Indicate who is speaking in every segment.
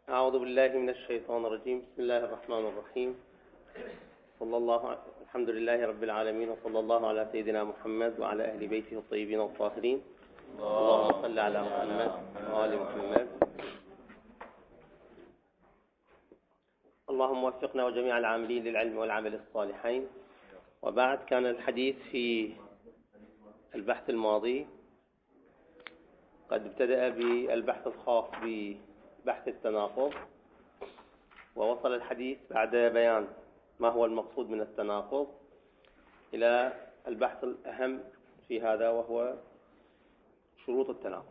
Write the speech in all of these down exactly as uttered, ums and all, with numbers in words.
Speaker 1: أعوذ بالله من الشيطان الرجيم. بسم الله الرحمن الرحيم. صلى الله ع... الحمد لله رب العالمين، وصلى الله على سيدنا محمد وعلى أهل بيته الطيبين الطاهرين. اللهم صل على محمد وآل محمد. اللهم وفقنا وجميع العاملين للعلم والعمل الصالحين. وبعد، كان الحديث في البحث الماضي قد ابتدأ بالبحث الخاص ببحث التناقض، ووصل الحديث بعد بيان ما هو المقصود من التناقض إلى البحث الأهم في هذا، وهو شروط التناقض.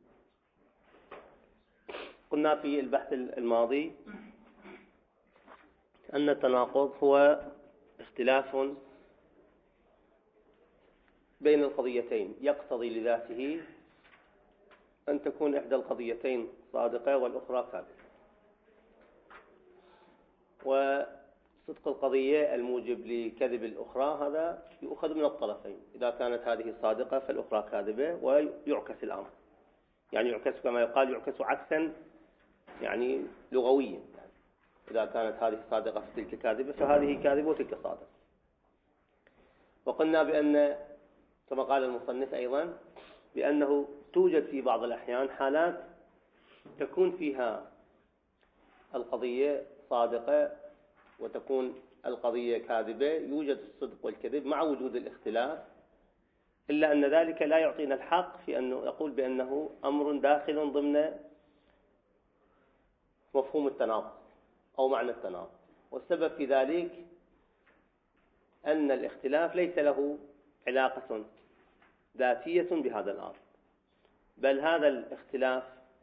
Speaker 1: قلنا في البحث الماضي أن التناقض هو اختلاف بين القضيتين يقتضي لذاته أن تكون إحدى القضيتين صادقة والأخرى كاذبة، وصدق القضية الموجب لكذب الأخرى هذا يؤخذ من الطرفين. إذا كانت هذه صادقة فالأخرى كاذبة، ويعكس الأمر، يعني يعكس كما يقال يعكس عكسا يعني لغويا. إذا كانت هذه صادقة فتلك كاذبة، فهذه كاذبة وتلك صادقة. وقلنا بأن كما قال المصنف أيضا بأنه توجد في بعض الأحيان حالات تكون فيها القضية صادقة وتكون القضية كاذبة، يوجد الصدق والكذب مع وجود الاختلاف، إلا أن ذلك لا يعطينا الحق في أن نقول بأنه أمر داخل ضمن مفهوم التناقض أو معنى التناقض. والسبب في ذلك أن الاختلاف ليس له علاقة ذاتية بهذا الأمر، بل هذا الاختلاف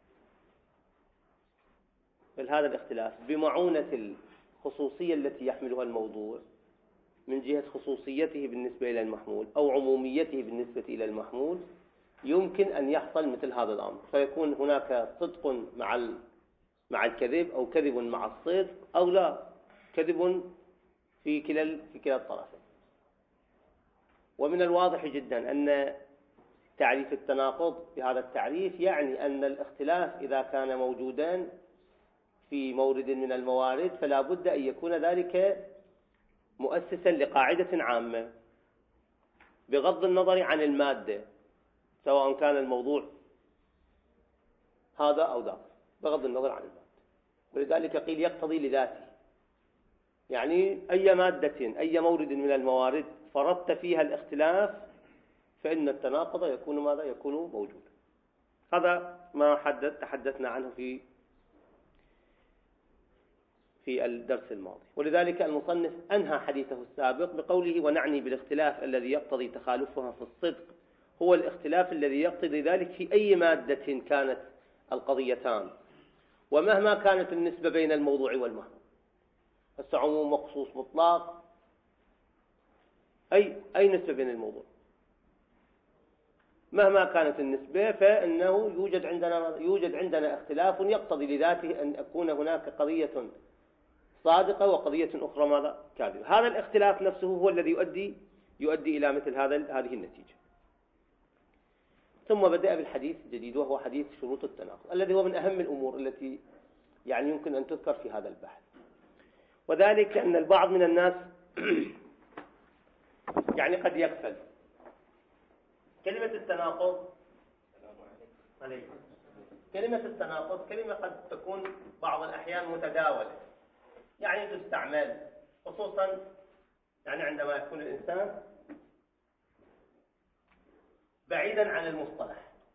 Speaker 1: بل هذا الاختلاف بمعونة الخصوصية التي يحملها الموضوع من جهة خصوصيته بالنسبة إلى المحمول أو عموميته بالنسبة إلى المحمول، يمكن أن يحصل مثل هذا الأمر، فيكون هناك صدق مع مع الكذب أو كذب مع الصدق، أو لا كذب في كلا في كلا الطرفين. ومن الواضح جدا أن تعريف التناقض بهذا التعريف يعني أن الاختلاف إذا كان موجودا في مورد من الموارد فلا بد أن يكون ذلك مؤسسا لقاعدة عامة بغض النظر عن المادة، سواء كان الموضوع هذا أو ذاك، بغض النظر عن المادة. ولذلك قيل يقتضي لذاته، يعني أي مادة أي مورد من الموارد فرضت فيها الاختلاف فإن التناقض يكون ماذا؟ يكون موجودا. هذا ما حدث تحدثنا عنه في في الدرس الماضي. ولذلك المصنف أنهى حديثه السابق بقوله: ونعني بالاختلاف الذي يقتضي تخالفها في الصدق هو الاختلاف الذي يقتضي ذلك في أي مادة كانت القضيتان، ومهما كانت النسبة بين الموضوع والمحمول. هسه عموم وخصوص مطلق، أي أي نسبة بين الموضوع مهما كانت النسبة، فإنه يوجد عندنا يوجد عندنا اختلاف يقتضي لذاته أن يكون هناك قضية صادقة وقضية أخرى ماذا؟ كاذبة. هذا الاختلاف نفسه هو الذي يؤدي يؤدي إلى مثل هذا هذه النتيجة. ثم بدأ بالحديث الجديد، وهو حديث شروط التناقض، الذي هو من أهم الأمور التي يعني يمكن أن تذكر في هذا البحث. وذلك أن البعض من الناس يعني قد يغفل كلمة التناقض. عليكم. كلمة التناقض كلمة قد تكون بعض الأحيان متداولة، يعني تستعمل خصوصا يعني عندما يكون الإنسان بعيدا عن المصطلح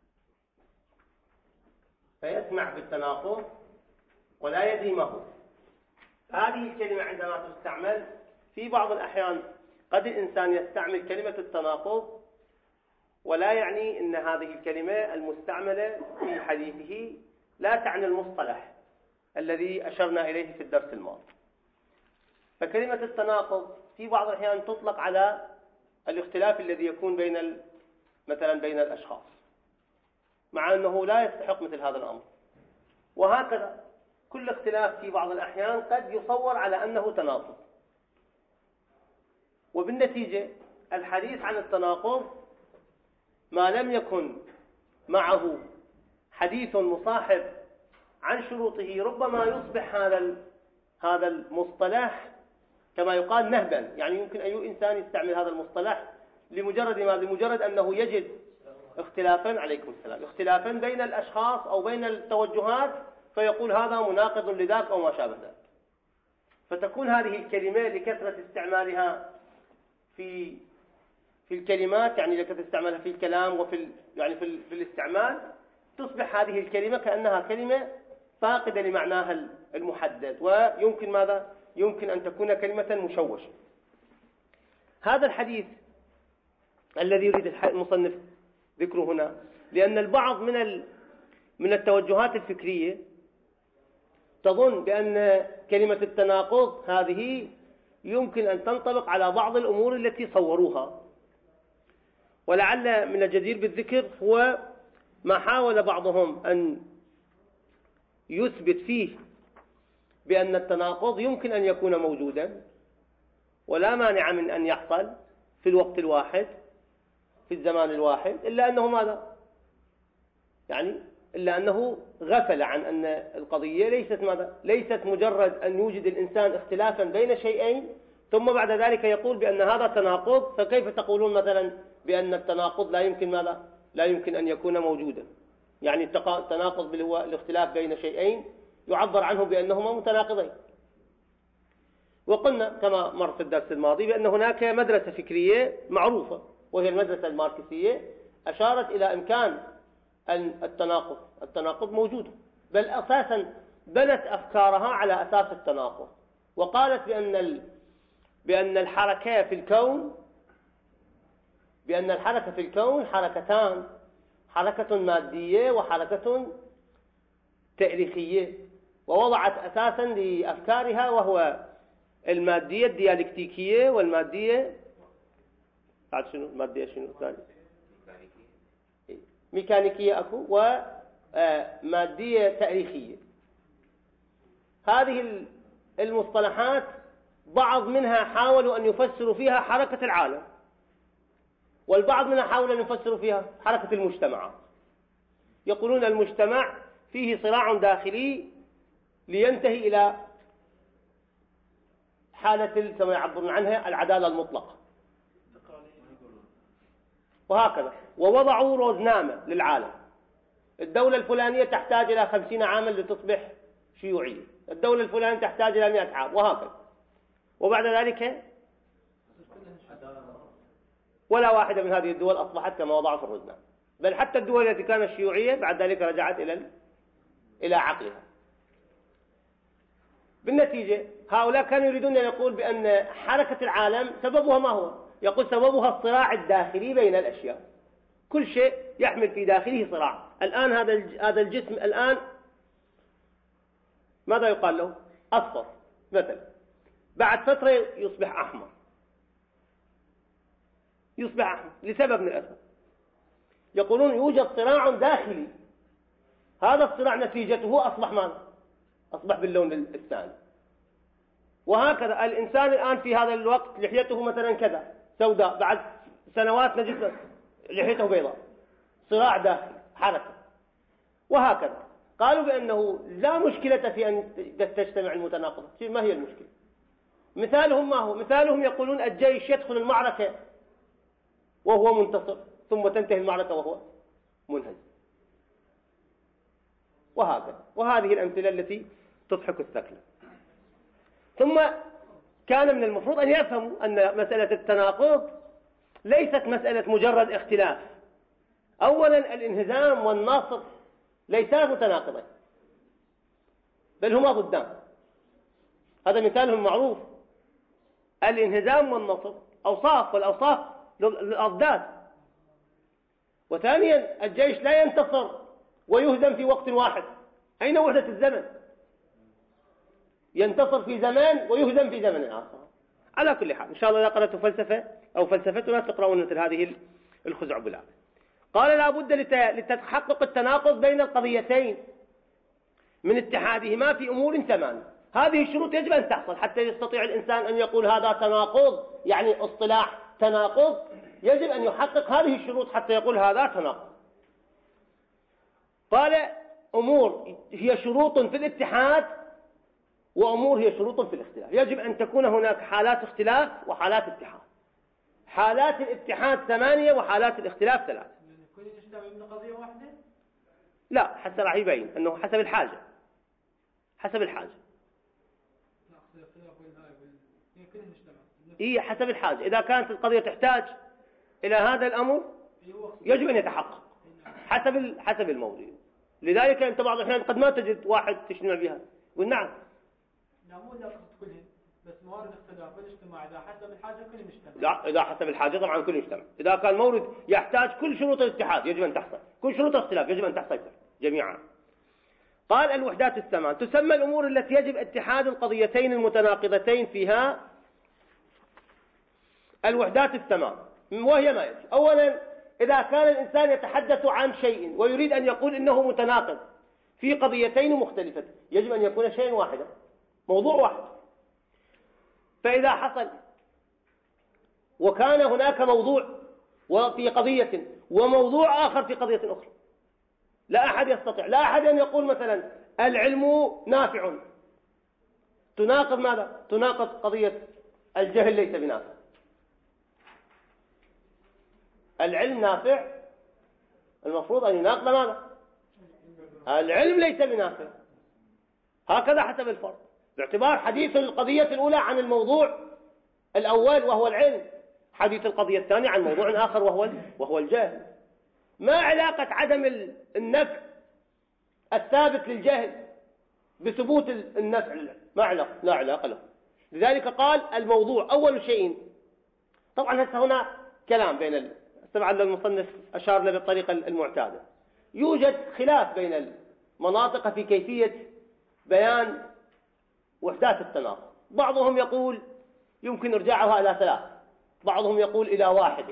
Speaker 1: فيسمع بالتناقض ولا يدري ما هو. هذه الكلمة عندما تستعمل في بعض الأحيان قد الإنسان يستعمل كلمة التناقض ولا يعني أن هذه الكلمة المستعملة في حديثه لا تعني المصطلح الذي أشرنا إليه في الدرس الماضي. فكلمة التناقض في بعض الأحيان تطلق على الاختلاف الذي يكون بين مثلا بين الأشخاص، مع أنه لا يستحق مثل هذا الأمر. وهكذا كل اختلاف في بعض الأحيان قد يصور على أنه تناقض، وبالنتيجة الحديث عن التناقض ما لم يكن معه حديث مصاحب عن شروطه ربما يصبح هذا هذا المصطلح كما يقال نهبا، يعني يمكن أي إنسان يستعمل هذا المصطلح لمجرد ما لمجرد أنه يجد اختلافا عليكم السلام اختلافا بين الأشخاص أو بين التوجهات، فيقول هذا مناقض لذاك أو ما شابه ذلك. فتكون هذه الكلمة لكثرة استعمالها في في الكلمات، يعني لكثرة استعمالها في الكلام وفي يعني في, في الاستعمال، تصبح هذه الكلمة كأنها كلمة فاقدة لمعناها المحدد، ويمكن ماذا؟ يمكن أن تكون كلمة مشوشة. هذا الحديث الذي يريد المصنف ذكره هنا، لأن البعض من من التوجهات الفكرية تظن بأن كلمة التناقض هذه يمكن أن تنطبق على بعض الأمور التي صوروها، ولعل من الجدير بالذكر هو ما حاول بعضهم أن يثبت فيه بأن التناقض يمكن أن يكون موجودا ولا مانع من أن يحصل في الوقت الواحد في الزمان الواحد، إلا أنه ماذا؟ يعني إلا أنه غفل عن أن القضية ليست ماذا؟ ليست مجرد أن يوجد الإنسان اختلافا بين شيئين ثم بعد ذلك يقول بأن هذا تناقض، فكيف تقولون مثلا بأن التناقض لا يمكن ماذا؟ لا يمكن أن يكون موجودا. يعني التناقض هو الاختلاف بين شيئين يعبر عنه بأنهما متناقضين. وقلنا كما مر في الدرس الماضي بأن هناك مدرسة فكرية معروفة وهي المدرسة الماركسية، أشارت إلى إمكان أن التناقض التناقض موجود، بل أساسا بنت أفكارها على أساس التناقض، وقالت بأن ال... بأن الحركة في الكون بأن الحركة في الكون حركتان، حركة مادية وحركة تاريخية، ووضعت أساسا لأفكارها وهو المادية الديالكتيكية والمادية بعد شنو المادية شنو ثاني ميكانيكية أكو ومادية تاريخية. هذه المصطلحات بعض منها حاولوا أن يفسروا فيها حركة العالم، والبعض منها حاول أن يفسروا فيها حركة المجتمعات. يقولون المجتمع فيه صراع داخلي لينتهي إلى حالة كما يعبرون عنها العدالة المطلقة، وهكذا. ووضعوا روزنامة للعالم، الدولة الفلانية تحتاج إلى خمسين عاما لتصبح شيوعية، الدولة الفلانية تحتاج إلى مئة عام، وهكذا. وبعد ذلك ولا واحدة من هذه الدول أصبحت كما وضعوا في الروزنامة، بل حتى الدول التي كانت شيوعية بعد ذلك رجعت إلى إلى عقلها. بالنتيجة هؤلاء كانوا يريدون أن يقول بأن حركة العالم سببها ما هو؟ يقول سببها الصراع الداخلي بين الأشياء، كل شيء يحمل في داخله صراع. الآن هذا هذا الجسم الآن ماذا يقال له؟ أصفر مثلا، بعد فترة يصبح أحمر، يصبح أحمر لسبب من الأسباب. يقولون يوجد صراع داخلي، هذا الصراع نتيجته أصبح ماذا؟ أصبح باللون الثاني. وهكذا الإنسان الآن في هذا الوقت لحيته مثلا كذا سوداء، بعد سنوات نجد لحيته بيضاء، صراع داخلي حركة. وهكذا قالوا بأنه لا مشكلة في أن تجتمع المتناقضات. ما هي المشكلة؟ مثالهم ما هو؟ مثالهم يقولون الجيش يدخل المعركة وهو منتصر ثم تنتهي المعركة وهو منهزم، وهكذا. وهذه الأمثلة التي تضحك الثكلى. ثم كان من المفروض أن يفهموا أن مسألة التناقض ليست مسألة مجرد اختلاف. أولا الانهزام والنصر ليسا متناقضين، بل هما ضدان. هذا مثالهم معروف، الانهزام والنصر أوصاف، والأوصاف للأضداد. وثانيا الجيش لا ينتصر ويهزم في وقت واحد، أين وحدة الزمن؟ ينتصر في زمان ويهزم في زمن آخر. على كل حال إن شاء الله إذا قرأت فلسفة أو فلسفتنا تقرؤون مثل هذه الخزعبلات. قال لا بد لتحقق التناقض بين القضيتين من اتحادهما في أمور ثمان. هذه الشروط يجب أن تحصل حتى يستطيع الإنسان أن يقول هذا تناقض، يعني اصطلاح تناقض يجب أن يحقق هذه الشروط حتى يقول هذا تناقض. قال أمور هي شروط في الاتحاد وأمور هي شروط في الاختلاف. يجب أن تكون هناك حالات اختلاف وحالات اتحاد. حالات الاتحاد ثمانية وحالات الاختلاف ثلاثة.
Speaker 2: كل يجتمع من قضية واحدة؟
Speaker 1: لا، حتى راح يبين أنه حسب الحاجة، حسب الحاجة. إيه، حسب الحاجة. إذا كانت القضية تحتاج إلى هذا الأمر يجب أن يتحقق حسب حسب الموضوع. لذلك أنت بعض الأحيان قد ما تجد واحد تجتمع بها. والنعم
Speaker 2: لا، مو لا كلهم، بس موارد اختلاف والاجتماع إذا حسب الحاجة كل مجتمع.
Speaker 1: لا، إذا حسب الحاجة طبعا كل مجتمع. إذا كان مورد يحتاج كل شروط الاتحاد يجب أن تحصل، كل شروط الاختلاف يجب أن تحصل جميعا. قال الوحدات الثمان تسمى الأمور التي يجب اتحاد القضيتين المتناقضتين فيها الوحدات الثمان، وهي ما يجب. أولا، إذا كان الإنسان يتحدث عن شيء ويريد أن يقول إنه متناقض في قضيتين مختلفتين يجب أن يكون شيء واحدا، موضوع واحد. فإذا حصل وكان هناك موضوع في قضية وموضوع آخر في قضية أخرى، لا أحد يستطيع، لا أحد أن يقول مثلا العلم نافع تناقض ماذا؟ تناقض قضية الجهل ليس بنافع. العلم نافع، المفروض أن يناقض ماذا؟ العلم ليس بنافع. هكذا حسب الفرق، باعتبار حديث القضية الأولى عن الموضوع الأول وهو العلم، حديث القضية الثانية عن موضوع آخر وهو وهو الجهل. ما علاقة عدم النفع الثابت للجهل بثبوت النفع للعلم؟ ما علاقة، لا علاقة له. لذلك قال الموضوع أول شيء. طبعا هسه هنا كلام بين طبعا المصنف أشار له بالطريقة المعتادة. يوجد خلاف بين المناطق في كيفية بيان وحدات التناقض. بعضهم يقول يمكن إرجاعها إلى ثلاث، بعضهم يقول إلى واحدة،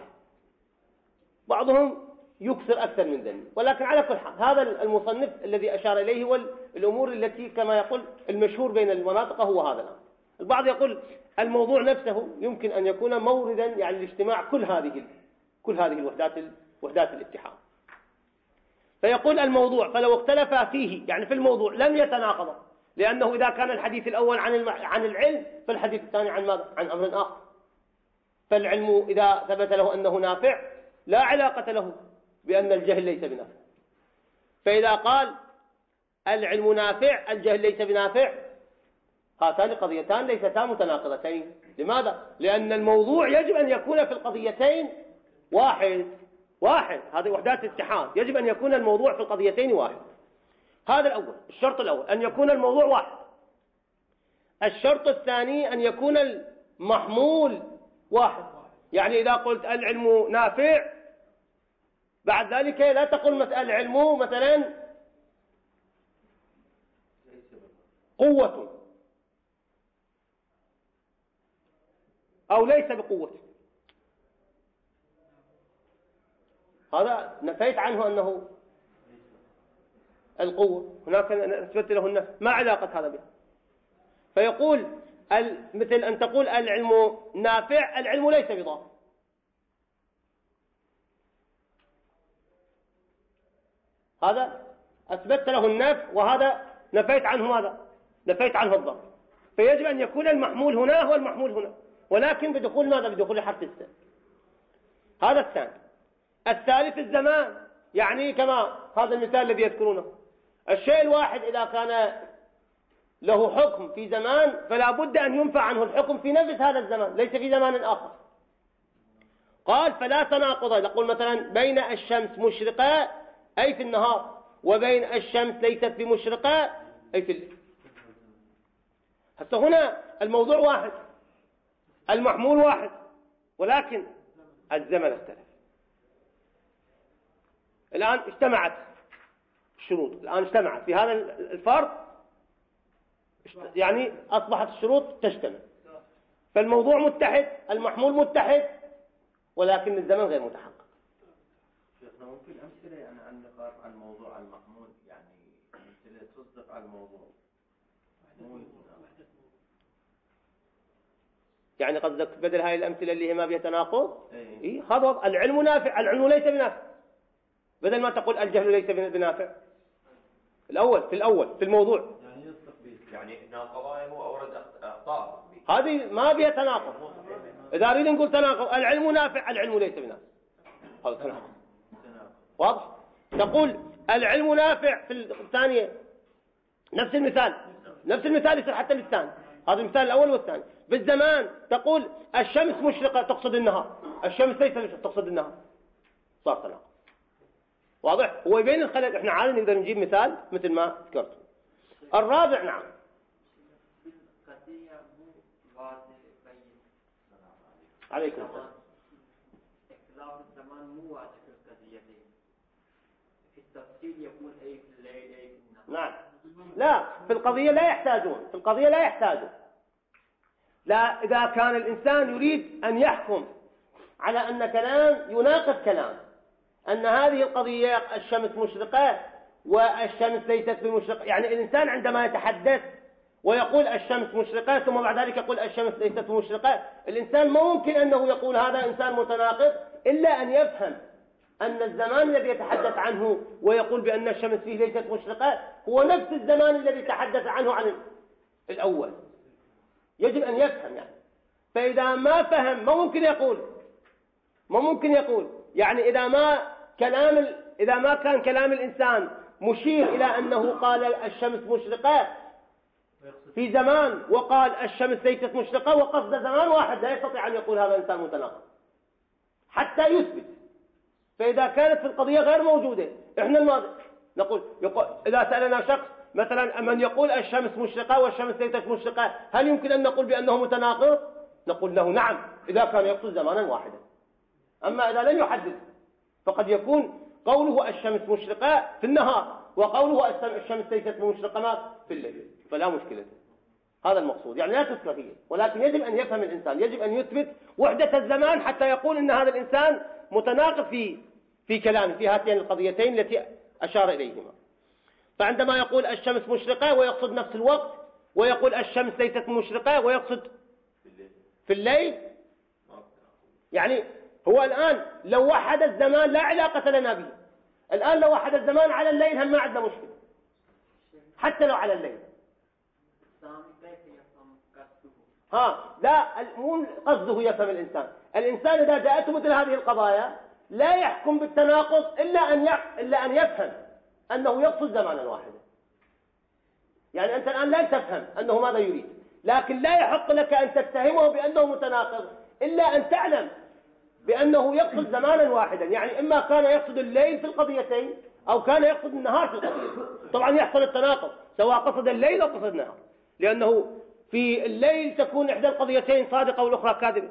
Speaker 1: بعضهم يكثر أكثر من ذلك. ولكن على كل حال هذا المصنف الذي أشار إليه والأمور التي كما يقول المشهور بين المناطق هو هذا الأمر. البعض يقول الموضوع نفسه يمكن أن يكون موردا يعني لاجتماع كل هذه كل هذه الوحدات وحدات الاتحاد. فيقول الموضوع فلو اختلف فيه يعني في الموضوع لم يتناقض، لأنه إذا كان الحديث الأول عن الم... عن العلم فالحديث الثاني عن ماذا؟ عن أمر آخر. فالعلم إذا ثبت له أنه نافع لا علاقة له بأن الجهل ليس بنافع. فإذا قال العلم نافع الجهل ليس بنافع هاتان قضيتان ليستا متناقضتين. لماذا؟ لأن الموضوع يجب أن يكون في القضيتين واحد واحد هذه وحدات الاتحاد، يجب أن يكون الموضوع في القضيتين واحد. هذا الأول، الشرط الأول أن يكون الموضوع واحد. الشرط الثاني أن يكون المحمول واحد. يعني إذا قلت العلم نافع بعد ذلك لا تقل مثلا العلم مثلا قوة أو ليس بقوة، هذا نفيت عنه أنه القوة، هناك نثبت له النفي، ما علاقة هذا بها. فيقول مثل أن تقول العلم نافع العلم ليس بضار، هذا أثبت له النفي وهذا نفيت عنه ماذا؟ نفيت عنه الضار. فيجب أن يكون المحمول هنا هو المحمول هنا، ولكن بدخول ماذا؟ بدخول حرف السين. هذا الثاني. الثالث الزمان، يعني كما هذا المثال الذي يذكرونه، الشيء الواحد إذا كان له حكم في زمان فلا بد أن ينفع عنه الحكم في نفس هذا الزمان ليس في زمان آخر. قال فلا تناقض، نقول مثلا بين الشمس مشرقة أي في النهار وبين الشمس ليست بمشرقة أي في الليل. حتى هنا الموضوع واحد، المحمول واحد، ولكن الزمن اختلف. الآن اجتمعت الشروط، الآن اجتمعت في هذا الفرق، يعني أصبحت الشروط تجتمع، فالموضوع متحد، المحمول متحد، ولكن الزمن غير متحقق.
Speaker 3: شيخنا ممكن أمثلة يعني عن نقاط عن موضوع المحمول، يعني أمثلة تصدق على الموضوع
Speaker 1: يعني قصدك بدل هاي الأمثلة اللي هي ما بها تناقض؟
Speaker 3: إيه.
Speaker 1: إيه هذا العلم نافع العلم ليس بنافع، بدل ما تقول الجهل ليس بنافع الأول في الأول في الموضوع
Speaker 3: يعني يصدق به،
Speaker 4: يعني ناقضه هو أورد أخطاء.
Speaker 1: هذه ما فيها تناقض. إذا أريد نقول تناقض، العلم نافع العلم ليس بنافع، هذا تناقض واضح. تقول العلم نافع في الثانية نفس المثال، نفس المثال يصير حتى بالثاني، هذا المثال الأول والثاني. بالزمان تقول الشمس مشرقة تقصد النهار، الشمس ليس مشرقة تقصد النهار، صار تناقض واضح. هو يبين الخلل. احنا عادي نقدر نجيب مثال مثل ما ذكرت. الرابع نعم عليكم السلام.
Speaker 5: اختلاف الزمان مو واضح في القضيتين، في التفصيل يكون أي في الليل أي في النهار.
Speaker 1: نعم لا، في القضية لا يحتاجون، في القضية لا يحتاجون. لا، إذا كان الإنسان يريد أن يحكم على أن كلام يناقض كلام، أن هذه القضية الشمس مشرقة والشمس ليست بمشرقة، يعني الإنسان عندما يتحدث ويقول الشمس مشرقة ثم بعد ذلك يقول الشمس ليست مشرقة، الإنسان ما ممكن أنه يقول هذا إنسان متناقض إلا أن يفهم أن الزمان الذي يتحدث عنه ويقول بأن الشمس فيه ليست مشرقة هو نفس الزمان الذي تحدث عنه عن الأول. يجب أن يفهم يعني. فإذا ما فهم ما ممكن يقول، ما ممكن يقول يعني إذا ما كلام ال... إذا ما كان كلام الإنسان مشير إلى أنه قال الشمس مشرقة في زمان وقال الشمس ليست مشرقة وقصد زمان واحد، لا يستطيع أن يقول هذا إنسان متناقض حتى يثبت. فإذا كانت في القضية غير موجودة إحنا الماضي نقول يقول إذا سألنا شخص مثلا من يقول الشمس مشرقة والشمس ليست مشرقة هل يمكن أن نقول بأنه متناقض؟ نقول له نعم إذا كان يقصد زمانا واحدا. أما إذا لم يحدد فقد يكون قوله الشمس مشرقة في النهار وقوله الشمس ليست مشرقة في الليل، فلا مشكلة. هذا المقصود، يعني لا تذكر فيه، ولكن يجب أن يفهم الإنسان، يجب أن يثبت وحدة الزمان حتى يقول إن هذا الإنسان متناقض في في كلامه في هاتين القضيتين التي أشار إليهما. فعندما يقول الشمس مشرقة ويقصد نفس الوقت، ويقول الشمس ليست مشرقة ويقصد في الليل، يعني هو الآن لو وحد الزمان لا علاقة لنا به. الآن لو وحد الزمان على الليل هم ما عندنا مشكلة، حتى لو على الليل. ها لا، مو قصده يفهم الإنسان. الإنسان إذا جاءته مثل هذه القضايا لا يحكم بالتناقض إلا أن إلا أن يفهم أنه يقصد زمانا واحدا. يعني أنت الآن لا تفهم أنه ماذا يريد، لكن لا يحق لك أن تتهمه بأنه متناقض إلا أن تعلم بأنه يقصد زمانا واحدا. يعني إما كان يقصد الليل في القضيتين أو كان يقصد النهار في القضيتين. طبعا يحصل التناقض سواء قصد الليل أو قصد النهار، لأنه في الليل تكون إحدى القضيتين صادقة والأخرى كاذبة،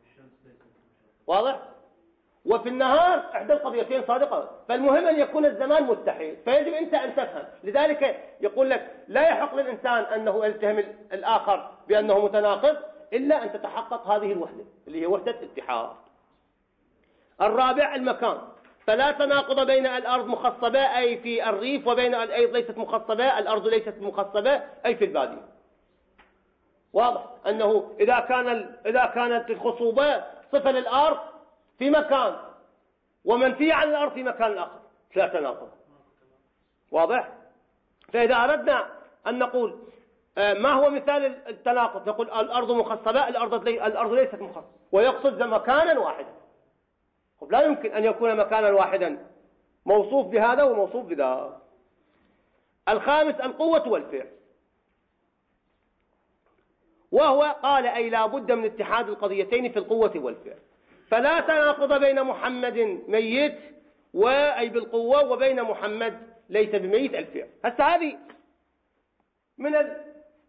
Speaker 1: واضح؟ وفي النهار إحدى القضيتين صادقة. فالمهم أن يكون الزمان متحد، فيجب أنت أن تفهم. لذلك يقول لك لا يحق للإنسان أنه يتهم الآخر بأنه متناقض إلا أن تتحقق هذه الوحدة اللي هي وحدة اتحاد. الرابع المكان، فلا تناقض بين الأرض مخصبة أي في الريف وبين الأرض ليست مخصبة، الأرض ليست مخصبة أي في البادية. واضح أنه إذا كان إذا كانت الخصوبة صفة للأرض في مكان ومنفية عن الأرض في مكان آخر لا تناقض. واضح؟ فإذا أردنا أن نقول ما هو مثال التناقض نقول الأرض مخصبة، الأرض الأرض ليست مخصبة، ويقصد مكانا واحدا. لا يمكن أن يكون مكانا واحدا موصوف بهذا وموصوف بذا. الخامس القوة والفعل، وهو قال أي لا بد من اتحاد القضيتين في القوة والفعل، فلا تناقض بين محمد ميت وأي بالقوة وبين محمد ليس بميت الفعل. هسه هذه من ال...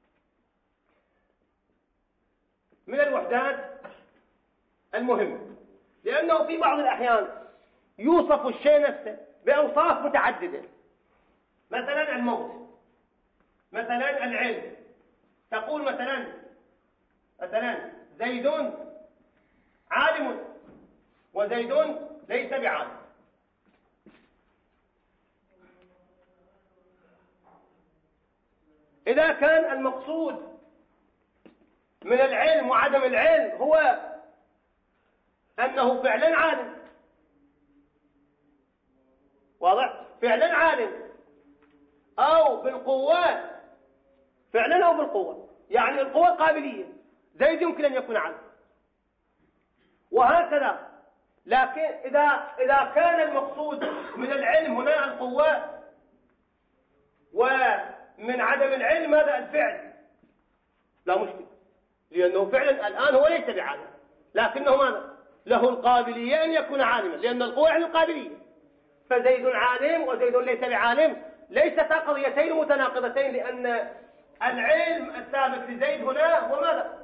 Speaker 1: من الوحدات المهمة، لأنه في بعض الأحيان يوصف الشيء نفسه بأوصاف متعددة، مثلا الموت، مثلا العلم. تقول مثلا مثلا زيد عالم وزيد ليس بعالم. إذا كان المقصود من العلم وعدم العلم هو أنه فعلا عالم، واضح؟ فعلا عالم، أو بالقوة فعلا أو بالقوة، يعني القوة القابلية زيد يمكن أن يكون عالم وهكذا. لكن إذا إذا كان المقصود من العلم هنا القوة ومن عدم العلم هذا الفعل لا مشكلة، لأنه فعلا الآن هو ليس بعالم لكنه ماذا له القابلية أن يكون عالما، لأن القوة يعني القابلية. فزيد عالم وزيد ليس بعالم ليستا قضيتين متناقضتين، لأن العلم الثابت لزيد هنا هو ماذا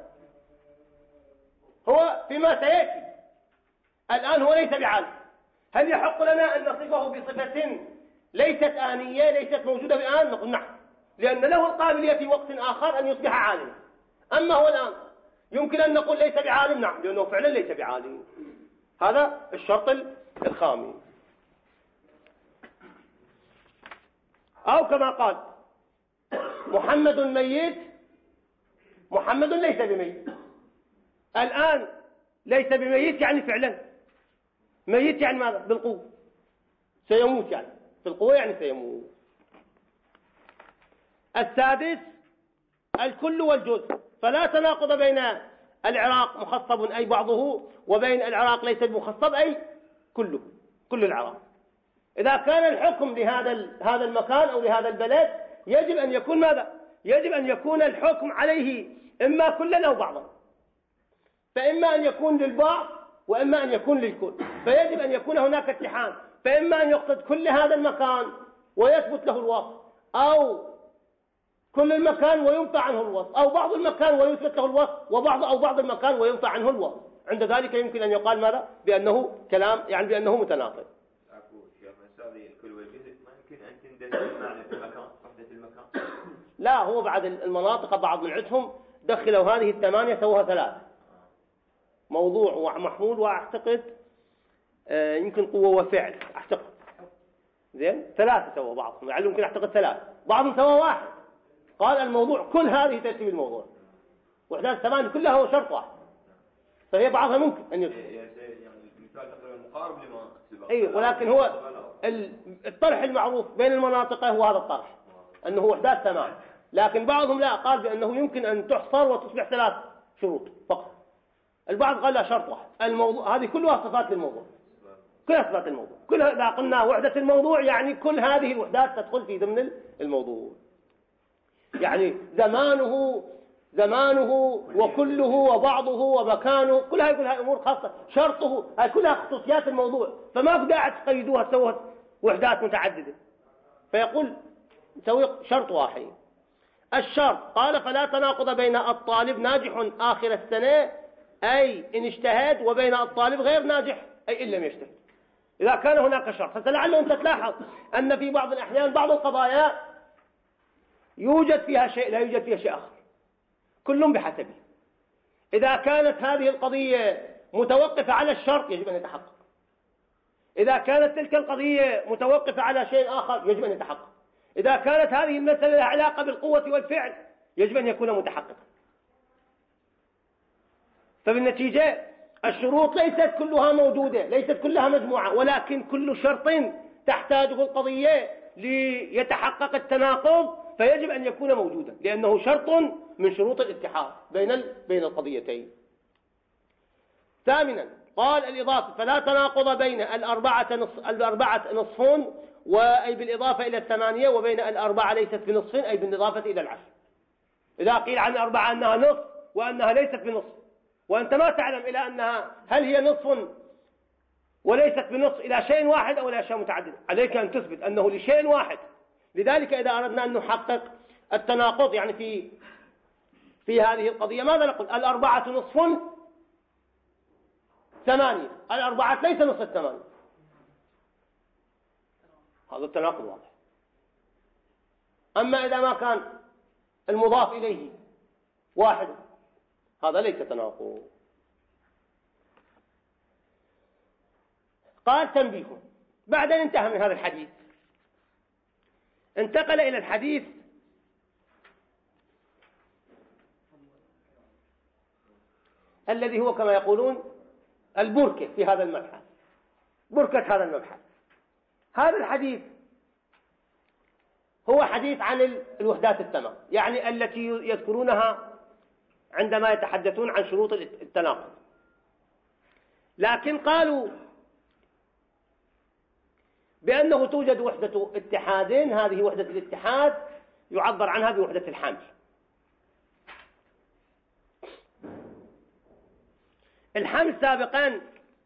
Speaker 1: هو فيما سيأتي. الآن هو ليس بعالم، هل يحق لنا أن نصفه بصفة ليست آنية ليست موجودة الآن؟ نقول نعم، لأن له القابلية في وقت آخر أن يصبح عالما. أما هو الآن يمكن أن نقول ليس بعالم، نعم، لأنه فعلا ليس بعالم. هذا الشرط الخامس. أو كما قال محمد ميت، محمد ليس بميت. الآن ليس بميت يعني فعلا ميت، يعني ماذا بالقوة سيموت، يعني في القوة يعني سيموت. السادس الكل والجزء، فلا تناقض بين العراق مخصب أي بعضه وبين العراق ليس بمخصب أي كله كل العراق. إذا كان الحكم لهذا هذا المكان أو لهذا البلد يجب أن يكون ماذا يجب أن يكون الحكم عليه إما كلا أو بعضا، فإما أن يكون للبعض وإما أن يكون للكل، فيجب أن يكون هناك اتحاد، فإما أن يقصد كل هذا المكان ويثبت له الوصف، أو كل المكان وينفى عنه الوصف، أو بعض المكان ويثبت له الوصف وبعض أو بعض المكان وينفى عنه الوصف. عند ذلك يمكن أن يقال ماذا بأنه كلام يعني بأنه متناقض.
Speaker 4: أقول شيخ مساوي الكل والجزء ما يمكن أن تندرج معنى في المكان وحدة المكان.
Speaker 1: لا، هو بعد المناطق بعض من عندهم دخلوا هذه الثمانية سووها ثلاثة، موضوع ومحمول وأعتقد آه يمكن قوة وفعل، أعتقد زين ثلاثة سووا بعضهم، يعني يمكن أعتقد ثلاثة، بعضهم سووا واحد. قال الموضوع كل هذه ترتيب الموضوع، وحدات الثمانية كلها هو شرط واحد، فهي بعضها ممكن أن يكون
Speaker 4: يعني المثال تقريبا مقارب لما سبق.
Speaker 1: أي، ولكن هو الطرح المعروف بين المناطق هو هذا الطرح أنه هو وحدات ثمانية، لكن بعضهم لا، قال بأنه يمكن أن تحصر وتصبح ثلاث شروط فقط. البعض قال لا، شرط واحد. الموضوع هذه كلها صفات للموضوع، كلها صفات الموضوع، كلها إذا قلنا وحدة الموضوع يعني كل هذه الوحدات تدخل في ضمن الموضوع، يعني زمانه زمانه وكله وبعضه ومكانه، كلها يقول هاي أمور خاصة، شرطه، هاي كلها خصوصيات الموضوع، فما في داعي تقيدوها تسوها وحدات متعددة، فيقول نسوي شرط واحد. الشرط قال فلا تناقض بين الطالب ناجح آخر السنة أي إن اجتهد وبين الطالب غير ناجح أي إن لم يجتهد. إذا كان هناك شرط، فلعله أنت تلاحظ أن في بعض الأحيان بعض القضايا يوجد فيها شيء لا يوجد فيها شيء آخر، كل بحسبه. إذا كانت هذه القضية متوقفة على الشرط يجب أن يتحقق، إذا كانت تلك القضية متوقفة على شيء آخر يجب أن يتحقق، إذا كانت هذه المسألة لها علاقة بالقوة والفعل يجب أن يكون متحققا. فبالنتيجة الشروط ليست كلها موجودة، ليست كلها مجموعة، ولكن كل شرط تحتاجه القضية ليتحقق التناقض فيجب أن يكون موجودا، لأنه شرط من شروط الاتحاد بين بين القضيتين. ثامنا قال الإضافة فلا تناقض بين الأربعة نصف الأربعة نصفون وأي بالإضافة إلى الثمانية، وبين الأربعة ليست بنصف أي بالإضافة إلى العشر. إذا قيل عن الأربعة أنها نصف وأنها ليست بنصف، وأنت ما تعلم إلى أنها هل هي نصف وليست بنصف إلى شيء واحد أو إلى أشياء متعددة، عليك أن تثبت أنه لشيء واحد. لذلك إذا أردنا أن نحقق التناقض يعني في في هذه القضية ماذا نقول؟ الأربعة نصف ثمانية، الأربعة ليس نصف الثمانية، هذا التناقض واضح. أما إذا ما كان المضاف إليه واحد هذا ليس تناقض. قال تنبيه بعد أن انتهى من هذا الحديث انتقل إلى الحديث الذي هو كما يقولون البركة في هذا المبحث، بركة هذا المبحث. هذا الحديث هو حديث عن الوحدات التمام، يعني التي يذكرونها عندما يتحدثون عن شروط التناقض. لكن قالوا بأنه توجد وحدة اتحاد، هذه وحدة الاتحاد يعبر عنها بوحدة الحمل. الحمل سابقا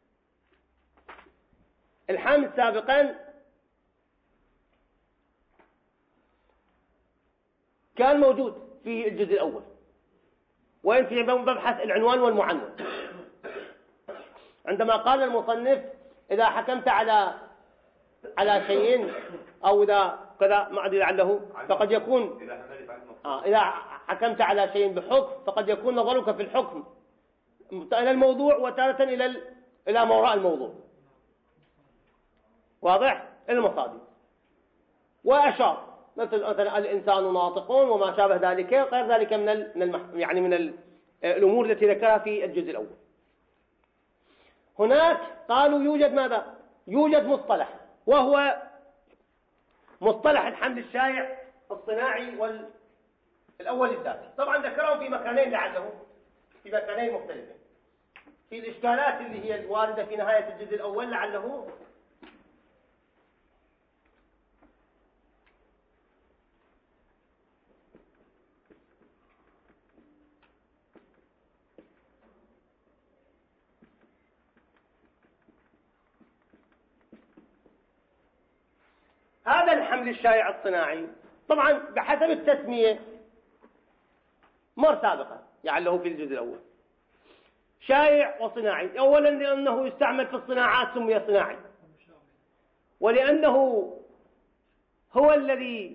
Speaker 1: الحمل سابقا كان موجود في الجزء الأول، وإن في مبحث العنوان والمعنون، عندما قال المصنف إذا حكمت على على شيء أو إذا كذا ما أدري لعله فقد يكون آه إذا حكمت على شيء بحكم فقد يكون نظرك في الحكم إلى الموضوع وتارة إلى ال... إلى ما وراء الموضوع. واضح؟ المصادر. وأشار مثل مثلا الإنسان ناطق وما شابه ذلك غير ذلك من ال... من المح... يعني من ال... الأمور التي ذكرها في الجزء الأول. هناك قالوا يوجد ماذا؟ يوجد مصطلح، وهو مصطلح الحمل الشائع الصناعي والأول الذاتي. طبعا ذكرهم في مكانين لعله في مكانين مختلفين، في الإشكالات اللي هي الواردة في نهاية الجزء الأول لعله هذا الحمل الشائع الصناعي طبعا بحسب التسمية مر سابقا لعله في الجزء الأول شائع وصناعي. أولا لأنه يستعمل في الصناعات سمي صناعي، ولأنه هو الذي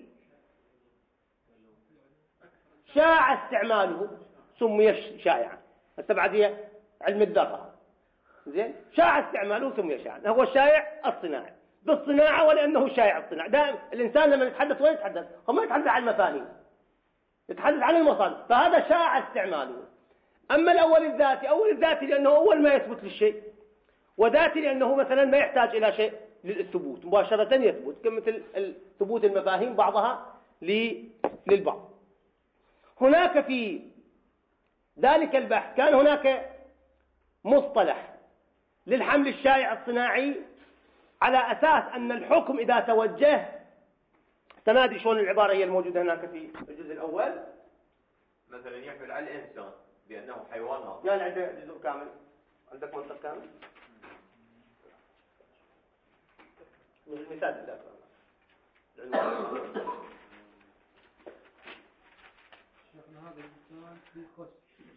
Speaker 1: شاع استعماله سمي شائعا. السبعة علم الذرة زين شاع استعماله سمي شائعا، هو الشائع الصناعي بالصناعة ولأنه شائع الصناعة. دائما الإنسان لما يتحدث وين يتحدث؟ هو ما يتحدث عن المفاهيم، يتحدث عن المصادر، فهذا شاع استعماله. أما الأول الذاتي، أول الذاتي لأنه أول ما يثبت للشيء، وذاتي لأنه مثلا ما يحتاج إلى شيء للثبوت مباشرة يثبت، كمثل ثبوت المفاهيم بعضها للبعض. هناك في ذلك البحث كان هناك مصطلح للحمل الشائع الصناعي على أساس أن الحكم إذا توجه تنادي شلون العبارة هي الموجودة هناك في الجزء الأول،
Speaker 4: مثلا يحمل على الإنسان بأنه حيوان ناطق.
Speaker 1: يعني عندك جزء كامل، عندك منطق كامل مثال ذاك
Speaker 2: شيخنا هذا الإنسان في خش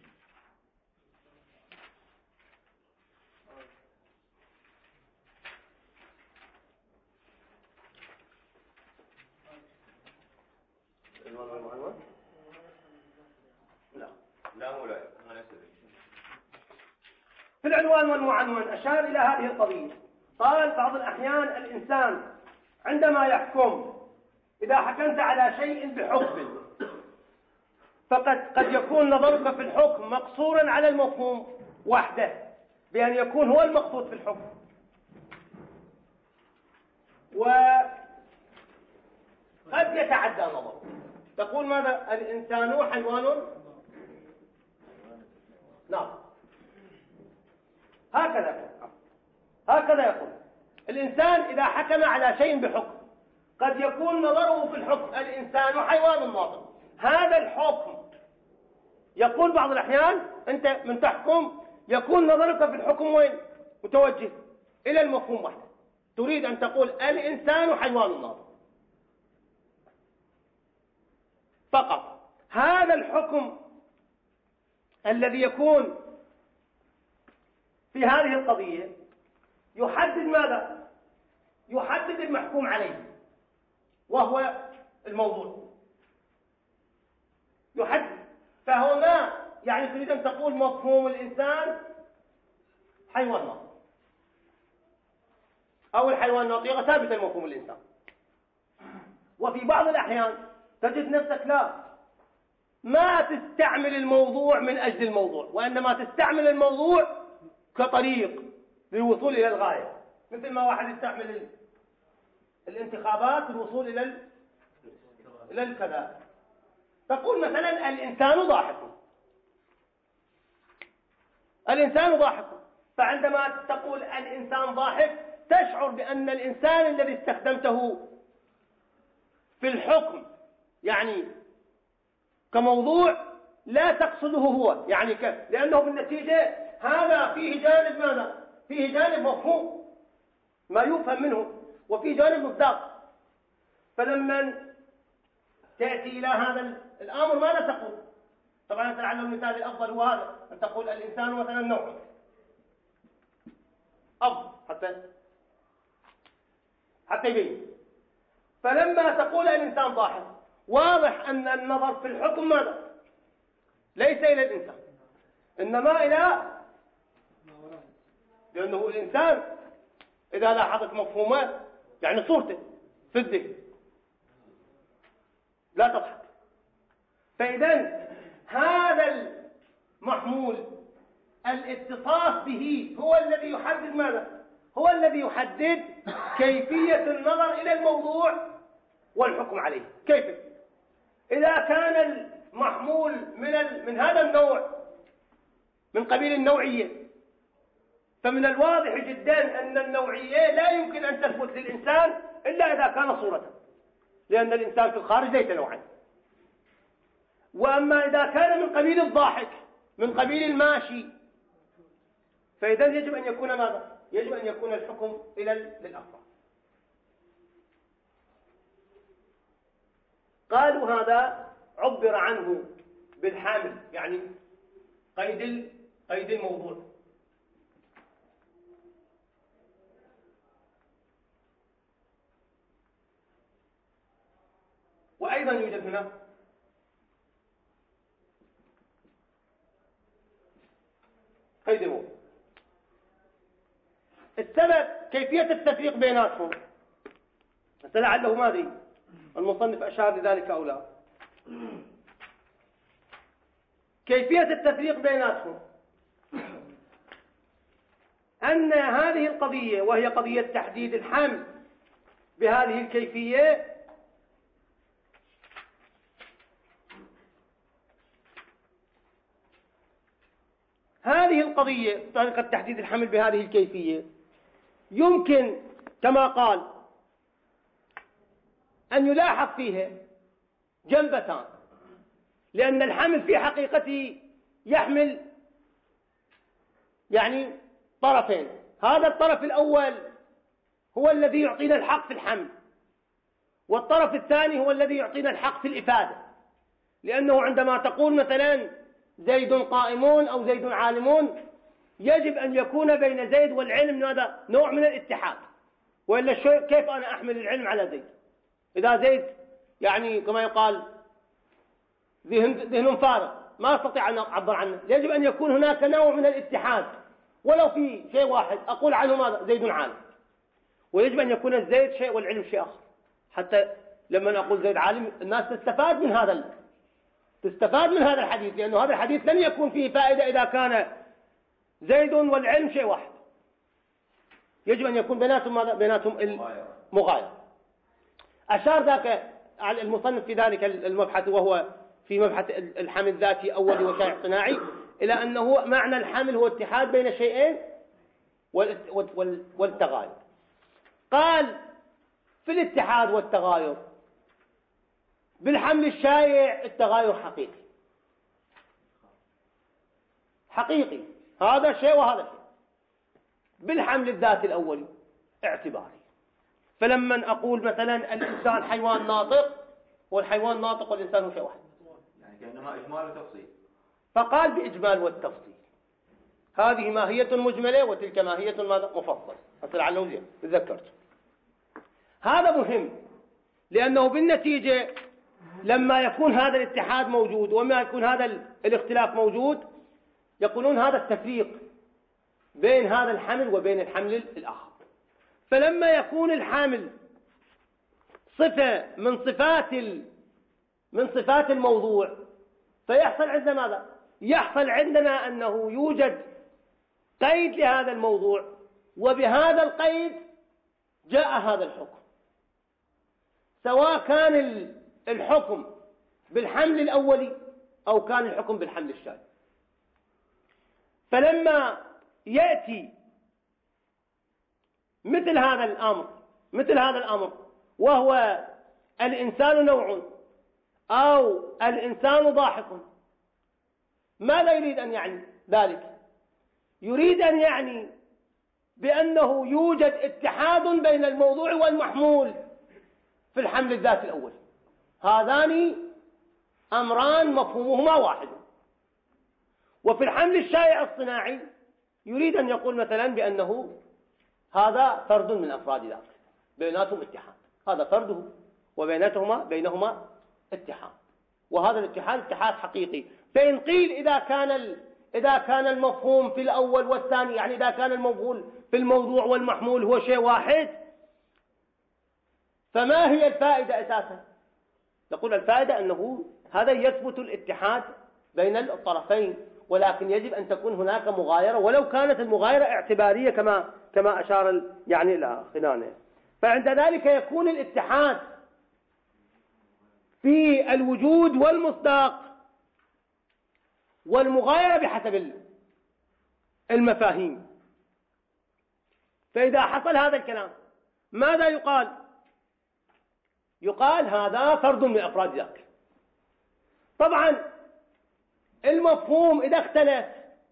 Speaker 1: لا
Speaker 4: لا مو لا أنا
Speaker 1: في العنوان والمعنون أشار إلى هذه القضية. قال بعض الأحيان الإنسان عندما يحكم إذا حكمت على شيء بحكم فقد قد يكون نظرك في الحكم مقصورا على المفهوم وحده، بأن يكون هو المقصود في الحكم، وقد يتعدى نظره. تقول ماذا؟ الإنسان حيوان نعم، هكذا هكذا يقول الإنسان إذا حكم على شيء بحكم قد يكون نظره في الحكم الإنسان حيوان ناطق. هذا الحكم يقول بعض الأحيان أنت من تحكم يكون نظرك في الحكم وين؟ متوجه إلى المفهوم وحده، تريد أن تقول الإنسان حيوان ناطق فقط. هذا الحكم الذي يكون في هذه القضية يحدد ماذا؟ يحدد المحكوم عليه وهو الموضوع، يحدد. فهنا يعني تريد أن تقول مفهوم الإنسان حيوان ناطق أو الحيوان الناطق ثابت المفهوم الإنسان. وفي بعض الأحيان تجد نفسك لا ما تستعمل الموضوع من أجل الموضوع، وإنما تستعمل الموضوع كطريق للوصول إلى الغاية، مثل ما واحد يستعمل الانتخابات للوصول إلى إلى الكذا. تقول مثلا الإنسان ضاحك، الإنسان ضاحك، فعندما تقول الإنسان ضاحك تشعر بأن الإنسان الذي استخدمته في الحكم يعني كموضوع لا تقصده هو، يعني كيف؟ لأنه بالنتيجة هذا فيه جانب ماذا؟ فيه جانب مفهوم ما يفهم منه، وفيه جانب مصداق. فلما تأتي إلى هذا الأمر ماذا تقول؟ طبعا لعل المثال الأفضل هو هذا، أن تقول الإنسان مثلا نوع أفضل حتى حتى يبين. فلما تقول الإنسان ضاحك واضح أن النظر في الحكم ماذا؟ ليس إلى الإنسان إنما إلى، لأنه الإنسان إذا لاحظت مفهومات يعني صورته في الذهن لا تضحك. فإذا هذا المحمول الاتصاف به هو الذي يحدد ماذا؟ هو الذي يحدد كيفية النظر إلى الموضوع والحكم عليه. كيف؟ إذا كان المحمول من ال... من هذا النوع من قبيل النوعية، فمن الواضح جدا أن النوعية لا يمكن أن تثبت للإنسان إلا إذا كان صورته، لأن الإنسان في الخارج ليس نوعا. وأما إذا كان من قبيل الضاحك من قبيل الماشي فإذا يجب أن يكون ماذا؟ يجب أن يكون الحكم إلى للأفراد. قالوا هذا عبر عنه بالحامل، يعني قيد قيد الموضوع. وأيضا يوجد هنا قيد الموضوع. السبب كيفية التفريق بيناتهم، لعله ما أدري المصنف أشار لذلك أو لا. كيفية التفريق بيناتهم أن هذه القضية وهي قضية تحديد الحمل بهذه الكيفية هذه القضية طريقة تحديد الحمل بهذه الكيفية يمكن كما قال أن يلاحظ فيها جنبتان، لأن الحمل في حقيقته يحمل يعني طرفين. هذا الطرف الأول هو الذي يعطينا الحق في الحمل، والطرف الثاني هو الذي يعطينا الحق في الإفادة. لأنه عندما تقول مثلا زيد قائمون أو زيد عالمون يجب أن يكون بين زيد والعلم هذا نوع من الاتحاد، وإلا كيف أنا أحمل العلم على زيد؟ إذا زيد يعني كما يقال ذهن فارغ ما أستطيع أن أعبر عنه. يجب أن يكون هناك نوع من الاتحاد ولو في شيء واحد أقول عنه ماذا؟ زيد عالم. ويجب أن يكون الزيد شيء والعلم شيء آخر، حتى لما نقول زيد عالم الناس تستفاد من هذا تستفاد من هذا الحديث، لأنه هذا الحديث لن يكون فيه فائدة إذا كان زيد والعلم شيء واحد. يجب أن يكون بيناتهم ماذا؟ بيناتهم المغايرة. أشار ذاك على المصنف في ذلك المبحث وهو في مبحث الحمل الذاتي أولي وشائع صناعي إلى أنه معنى الحمل هو اتحاد بين شيئين والتغاير. قال في الاتحاد والتغاير بالحمل الشائع التغاير حقيقي حقيقي هذا شيء وهذا شيء. بالحمل الذاتي الأولي اعتباري. فلما أقول مثلا الإنسان حيوان ناطق والحيوان ناطق والإنسان هو شيء واحد،
Speaker 4: يعني كأنها إجمال وتفصيل.
Speaker 1: فقال بإجمال والتفصيل هذه ماهية مجملة وتلك ماهية ماذا؟ مفصلة. أصل عنه زين تذكرت. هذا مهم لأنه بالنتيجة لما يكون هذا الاتحاد موجود وما يكون هذا الاختلاف موجود يقولون هذا التفريق بين هذا الحمل وبين الحمل الآخر. فلما يكون الحامل صفة من صفات من صفات الموضوع فيحصل عندنا ماذا؟ يحصل عندنا أنه يوجد قيد لهذا الموضوع، وبهذا القيد جاء هذا الحكم، سواء كان الحكم بالحمل الأولي أو كان الحكم بالحمل الشاذ. فلما يأتي مثل هذا الأمر مثل هذا الأمر وهو الإنسان نوع أو الإنسان ضاحك، ماذا يريد أن يعني ذلك؟ يريد أن يعني بأنه يوجد اتحاد بين الموضوع والمحمول في الحمل الذاتي الأول. هذان أمران مفهومهما واحد. وفي الحمل الشائع الصناعي يريد أن يقول مثلا بأنه هذا فرد من أفراد ذاك، بيناتهم اتحاد، هذا فرده وبيناتهما بينهما اتحاد، وهذا الاتحاد اتحاد حقيقي. فإن قيل إذا كان ال... إذا كان المفهوم في الأول والثاني، يعني إذا كان المفهوم في الموضوع والمحمول هو شيء واحد، فما هي الفائدة أساسا؟ نقول الفائدة أنه هذا يثبت الاتحاد بين الطرفين، ولكن يجب أن تكون هناك مغايرة، ولو كانت المغايرة اعتبارية كما كما أشار يعني إلى خلانه. فعند ذلك يكون الاتحاد في الوجود والمصداق والمغايرة بحسب المفاهيم. فإذا حصل هذا الكلام ماذا يقال؟ يقال هذا فرد من أفراد ذاك. طبعا المفهوم إذا اختلف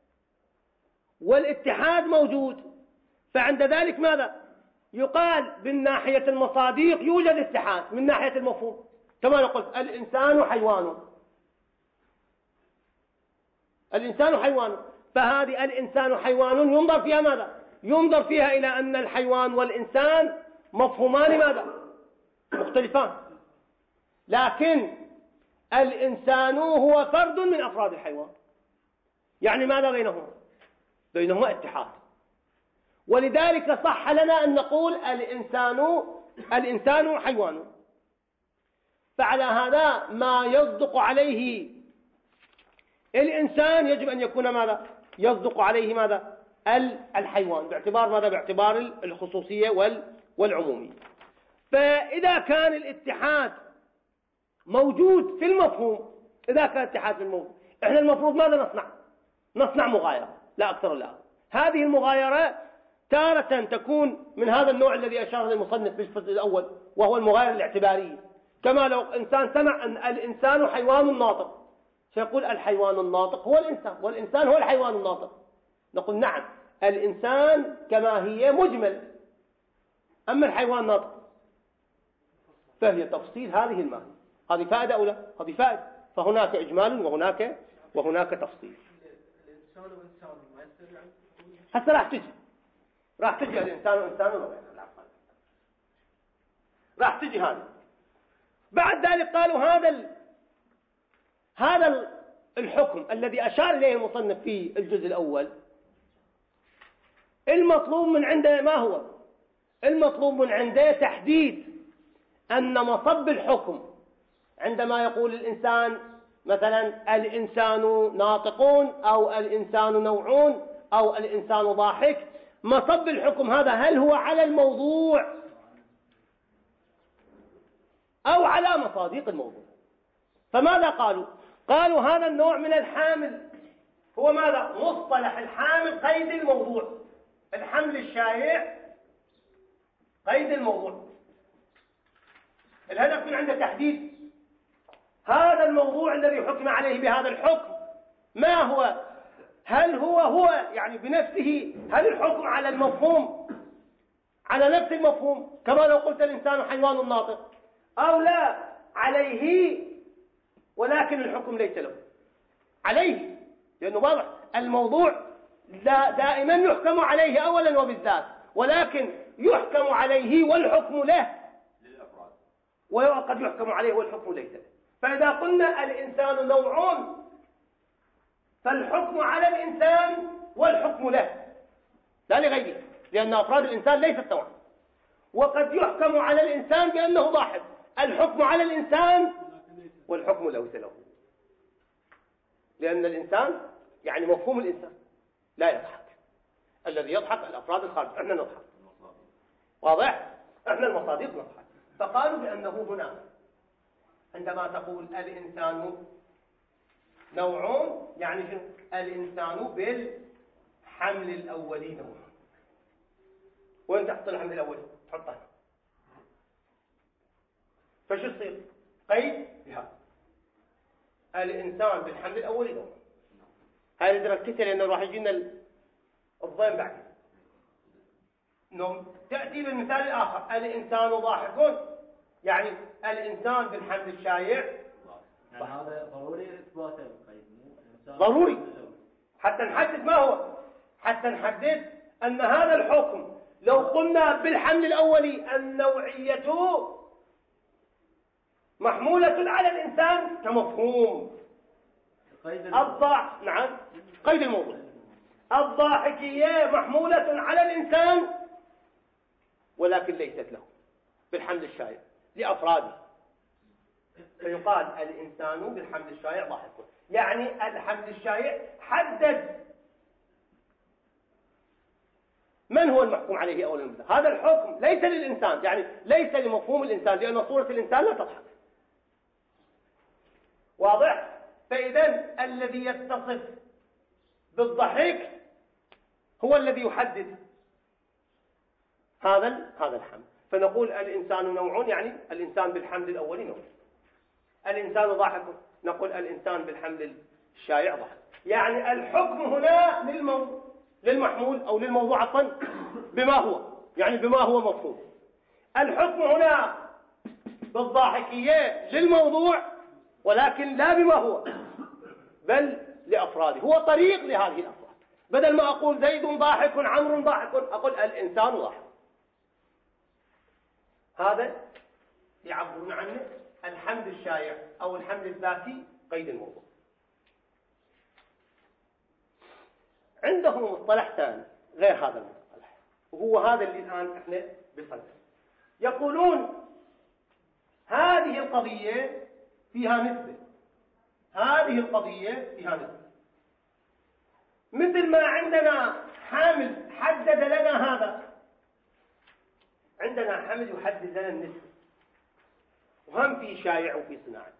Speaker 1: والاتحاد موجود، فعند ذلك ماذا يقال؟ من ناحية المصادق يوجد اتحاد، من ناحية المفهوم كما قلت الإنسان حيوان، الإنسان حيوان، فهذه الإنسان حيوان ينظر فيها ماذا؟ ينظر فيها إلى أن الحيوان والإنسان مفهومان ماذا؟ مختلفان، لكن الإنسان هو فرد من أفراد الحيوان، يعني ماذا بينهما؟ بينهما اتحاد. ولذلك صح لنا أن نقول الإنسان الإنسان حيوان. فعلى هذا ما يصدق عليه الإنسان يجب أن يكون ماذا؟ يصدق عليه ماذا؟ الحيوان، باعتبار ماذا؟ باعتبار الخصوصية والعمومية. فإذا كان الاتحاد موجود في المفهوم، إذا كان اتحاد في المفهوم، إحنا المفروض ماذا نصنع؟ نصنع مغايرة لا أكثر ولا أقل. هذه المغايرة تارة تكون من هذا النوع الذي أشار المصنف في الفصل الأول، وهو المغايرة الاعتبارية. كما لو إنسان سمع أن الإنسان حيوان ناطق، سيقول الحيوان الناطق هو الإنسان، والإنسان هو الحيوان الناطق. نقول نعم، الإنسان كما هي مجمل، أما الحيوان ناطق فهي تفصيل هذه الماهية. هذه فائدة أو لا؟ هذه فائدة. فهناك إجمال وهناك وهناك تفصيل.
Speaker 2: الإنسان وإنسان ما يصير يعني
Speaker 1: هسه راح تجي راح تجي الإنسان وإنسان راح تجي هذا. بعد ذلك قالوا هذا ال... هذا ال... الحكم الذي أشار إليه المصنف في الجزء الأول، المطلوب من عنده ما هو؟ المطلوب من عنده تحديد أن مصب الحكم عندما يقول الإنسان مثلا الإنسان ناطقون أو الإنسان نوعون أو الإنسان ضاحك، مصب الحكم هذا هل هو على الموضوع أو على مصادق الموضوع؟ فماذا قالوا؟ قالوا هذا النوع من الحامل هو ماذا؟ مصطلح الحامل قيد الموضوع، الحمل الشائع قيد الموضوع. الهدف من عنده تحديد هذا الموضوع الذي حكم عليه بهذا الحكم ما هو؟ هل هو هو يعني بنفسه؟ هل الحكم على المفهوم على نفس المفهوم كما لو قلت الإنسان حيوان ناطق، أو لا عليه ولكن الحكم ليس له عليه؟ لأنه واضح الموضوع دائما يحكم عليه أولا وبالذات، ولكن يحكم عليه والحكم له
Speaker 4: للأفراد،
Speaker 1: وقد يحكم عليه والحكم ليس له. فإذا قلنا الإنسان نوع فالحكم على الإنسان والحكم له لا لغيره، لأن أفراد الإنسان ليست نوعا. وقد يحكم على الإنسان بأنه ضاحك، الحكم على الإنسان والحكم ليس له، لأن الإنسان يعني مفهوم الإنسان لا يضحك، الذي يضحك الأفراد الخارج، احنا نضحك، واضح؟ احنا المصادق نضحك. فقالوا بأنه هنا عندما تقول الإنسان نوع، يعني شنو؟ الإنسان بالحمل الأولي نوع. وين تحط الحمل الأولي؟ تحطه، فشو يصير؟ قيد بها الإنسان بالحمل الأولي نوع. هاي اللي دركتها لأنه راح يجينا الضيم بعد. نوم تأتي بالمثال الآخر، الإنسان ضاحك، يعني الإنسان بالحمل الشائع.
Speaker 5: يعني هذا ضروري إثباته بالقيد،
Speaker 1: ضروري حتى نحدد ما هو، حتى نحدد أن هذا الحكم لو قلنا بالحمل الأولي النوعية محمولة على الإنسان كمفهوم الضاع، نعم قيد الموضوع، الضاحكية محمولة على الإنسان ولكن ليست له بالحمل الشائع لأفراده، فيقال الإنسان بالحمل الشائع ضاحك. يعني الحمل الشائع حدد من هو المحكوم عليه أولا. هذا الحكم ليس للإنسان، يعني ليس لمفهوم الإنسان، لأن صورة الإنسان لا تضحك. واضح؟ فإذا الذي يتصف بالضحك هو الذي يحدد هذا هذا الحمل. فنقول الإنسان نوع، يعني الإنسان بالحمل الأولي نوع. الإنسان ضاحك، نقول الإنسان بالحمل الشائع ضاحك. يعني الحكم هنا للمو... للمحمول أو للموضوع عفوا بما هو، يعني بما هو مفهوم. الحكم هنا بالضاحكية للموضوع ولكن لا بما هو، بل لأفراده، هو طريق لهذه الأفراد. بدل ما أقول زيد ضاحك عمرو ضاحك أقول الإنسان ضاحك. هذا يعبرون عنه الحمل الشائع أو الحمل الذاتي قيد الموضوع. عندهم مصطلح ثاني غير هذا المصطلح، وهو هذا اللي الآن احنا بصدد. يقولون هذه القضية فيها نسبة، هذه القضية فيها نسبة، مثل ما عندنا حامل حدد لنا هذا، عندنا حمل يحدد لنا النسبة، وهم في شائع وفي صناعي.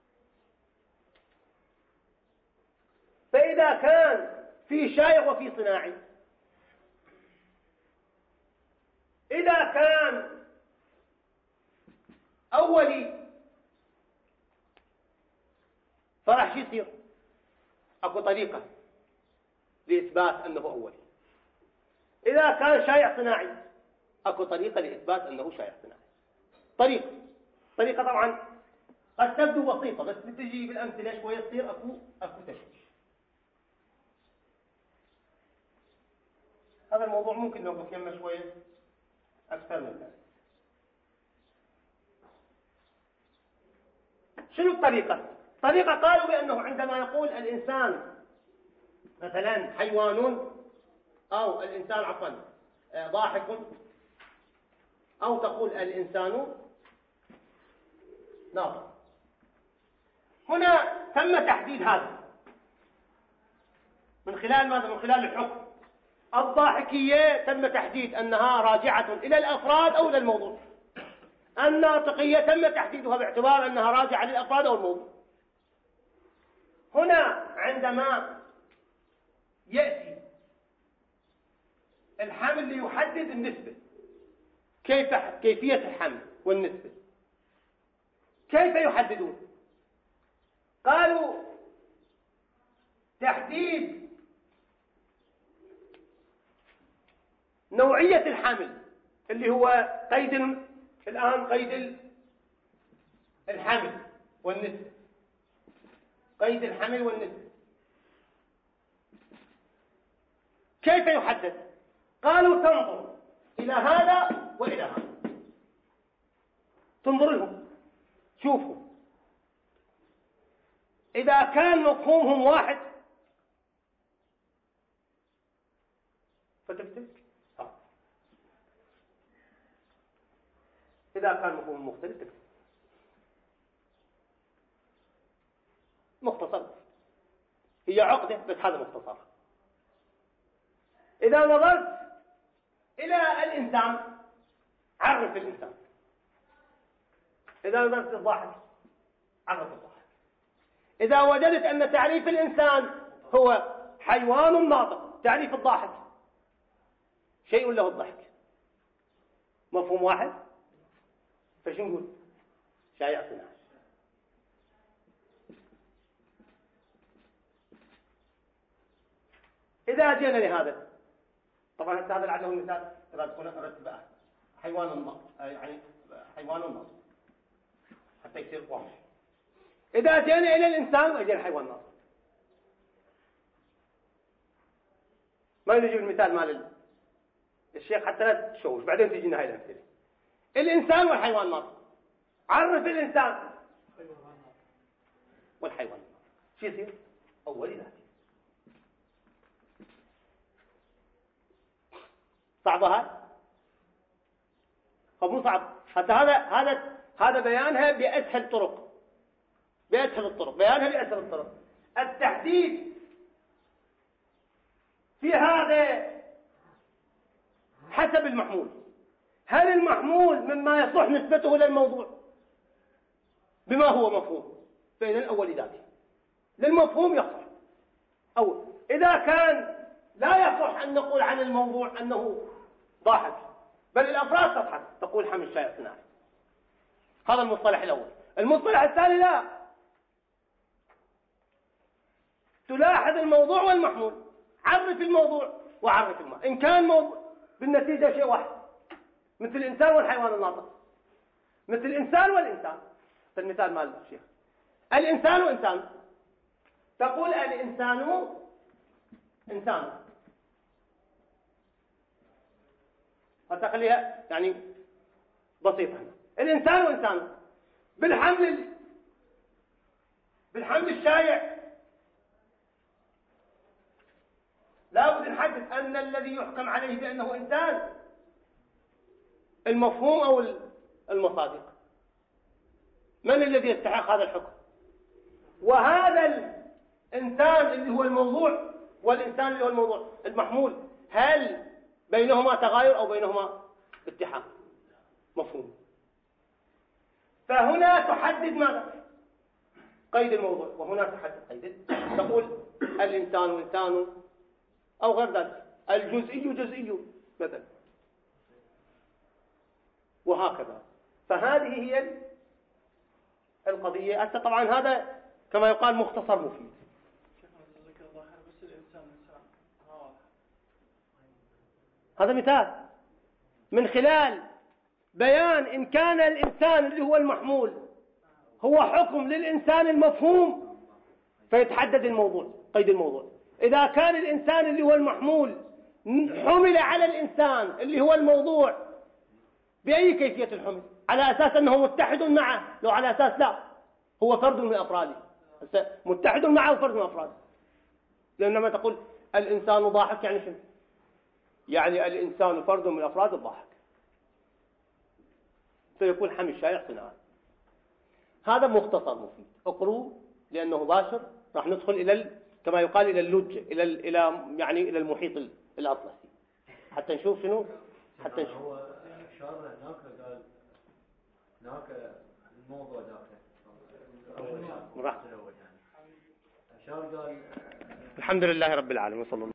Speaker 1: فإذا كان في شائع وفي صناعي، إذا كان أولي فراح شو يصير؟ أكو طريقة لإثبات أنه أولي. إذا كان شائع صناعي أكو طريقة لإثبات أنه شائع صناعي. طريقة طريقة طبعا قد تبدو بسيطة، بس بتجي بالأمثلة شوية تصير أكو أكو تشويش. هذا الموضوع ممكن نوقف يمه شوية أكثر من ذلك. شنو الطريقة؟ طريقة قالوا بأنه عندما يقول الإنسان مثلا حيوان، أو الإنسان عفوا ضاحك، أو تقول الإنسان ناظر، هنا تم تحديد هذا من خلال ماذا؟ من خلال الحكم. الضاحكية تم تحديد أنها راجعة إلى الأفراد أو إلى الموضوع. الناطقية تم تحديدها باعتبار أنها راجعة للأفراد أو الموضوع. هنا عندما يأتي الحمل ليحدد النسبة، كيف كيفية الحمل والنسبة كيف يحددون؟ قالوا تحديد نوعية الحمل اللي هو قيد الآن قيد الحمل والنسبة، قيد الحمل والنسبة كيف يحدد؟ قالوا تنظر إلى هذا وإلى هذا، تنظر لهم شوفوا إذا كان مفهومهم واحد فتكتب، إذا كان مفهوم مختلف تكتب. مختصر، هي عقدة بس هذا مختصر. إذا نظرت إلى الإنسان عرف الإنسان، إذا نظرت للضاحك عرف الضحك. إذا وجدت أن تعريف الإنسان هو حيوان ناطق، تعريف الضاحك شيء له الضحك، مفهوم واحد، فشو نقول؟ شايع صناعي. إذا جينا لهذا، طبعا هذا لعله المثال إذا تكون رتبة حيوان الناطق، يعني حيوان الناطق حتى يصير واضح. إذا جينا إلى الإنسان وإجينا الحيوان الناطق، ما نجيب المثال مال الشيخ حتى لا تشوش، بعدين تجينا هاي الأمثلة. الإنسان والحيوان الناطق، عرف الإنسان والحيوان شو يصير؟ أولي ذاتي. صعبة هاي؟ طب مو صعب، حتى هذا هذا هذا بيانها بأسهل طرق، بأسهل الطرق، بيانها بأسهل الطرق. التحديد في هذا حسب المحمول. هل المحمول مما يصح نسبته للموضوع بما هو مفهوم؟ فإذا الأول ذاتي للمفهوم يصح. أو إذا كان لا يصح أن نقول عن الموضوع أنه ضاحك، بل الأفراد تضحك، تقول حمل شائع صناعي. هذا المصطلح الأول. المصطلح الثاني لا، تلاحظ الموضوع والمحمول، عرف الموضوع وعرف المحمول. إن كان موضوع بالنتيجة شيء واحد، مثل الإنسان والحيوان الناطق، مثل الإنسان والإنسان. المثال مال الشيخ الإنسان وإنسان، تقول الإنسان إنسان، هتخليها يعني بسيطة. الإنسان وإنسان بالحمل بالحمل الشائع لا بد نحدد أن الذي يحكم عليه بأنه إنسان المفهوم أو المصادق. من الذي يستحق هذا الحكم؟ وهذا الإنسان اللي هو الموضوع والإنسان اللي هو الموضوع المحمول، هل بينهما تغاير أو بينهما اتحاد؟ مفهوم. فهنا تحدد ماذا؟ قيد الموضوع، وهنا تحدد قيد. تقول الإنسان إنسان أو غير ذلك، الجزئي جزئي مثلا، وهكذا. فهذه هي القضية. حتى طبعا هذا كما يقال مختصر مفيد. هذا مثال من خلال بيان إن كان الإنسان اللي هو المحمول هو حكم للإنسان المفهوم فيتحدد الموضوع، قيد الموضوع. إذا كان الإنسان اللي هو المحمول حمل على الإنسان اللي هو الموضوع بأي كيفية الحمل؟ على أساس أنه متحد معه، لو على أساس لا هو فرد من أفراده، متحد معه وفرد من أفراده. لأنما تقول الإنسان ضاحك يعني شنو؟ يعني الإنسان فرد من أفراد الضحك، فيكون حمل شائع صناعي. هذا مختصر مفيد، اقروا لأنه باشر. راح ندخل إلى كما يقال إلى اللج، إلى إلى يعني إلى المحيط الأطلسي حتى نشوف شنو، حتى نشوف.
Speaker 6: هو أشار هناك قال هناك الموضوع داخل
Speaker 1: راح
Speaker 6: أشار قال
Speaker 1: الحمد لله رب العالمين. صلى الله